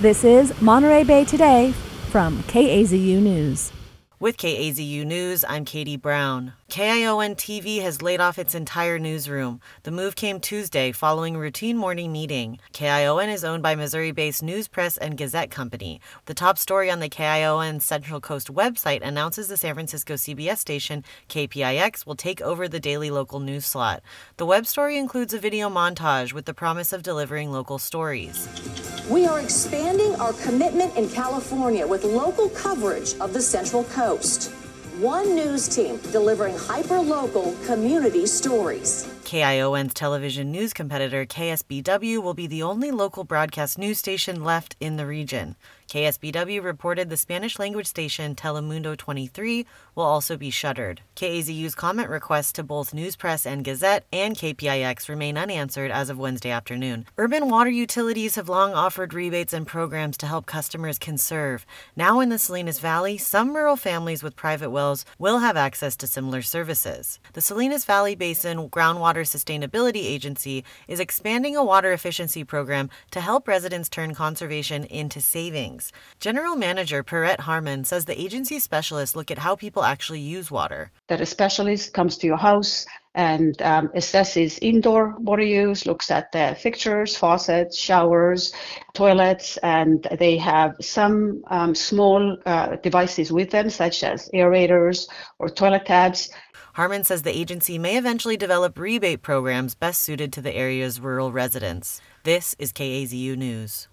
This is Monterey Bay Today from KAZU News. With KAZU News, I'm Katie Brown. KION TV has laid off its entire newsroom. The move came Tuesday following a routine morning meeting. KION is owned by Missouri-based News Press and Gazette Company. The top story on the KION Central Coast website announces the San Francisco CBS station KPIX will take over the daily local news slot. The web story includes a video montage with the promise of delivering local stories. We are expanding our commitment in California with local coverage of the Central Coast. One news team delivering hyper-local community stories. KION's television news competitor KSBW will be the only local broadcast news station left in the region. KSBW reported the Spanish-language station Telemundo 23 will also be shuttered. KAZU's comment requests to both News Press and Gazette and KPIX remain unanswered as of Wednesday afternoon. Urban water utilities have long offered rebates and programs to help customers conserve. Now in the Salinas Valley, some rural families with private wells will have access to similar services. The Salinas Valley Basin Groundwater Sustainability Agency is expanding a water efficiency program to help residents turn conservation into savings. General Manager Perrette Harmon says the agency specialists look at how people actually use water. That a specialist comes to your house and assesses indoor water use, looks at the fixtures, faucets, showers, toilets, and they have some small devices with them, such as aerators or toilet tabs. Harmon says the agency may eventually develop rebate programs best suited to the area's rural residents. This is KAZU News.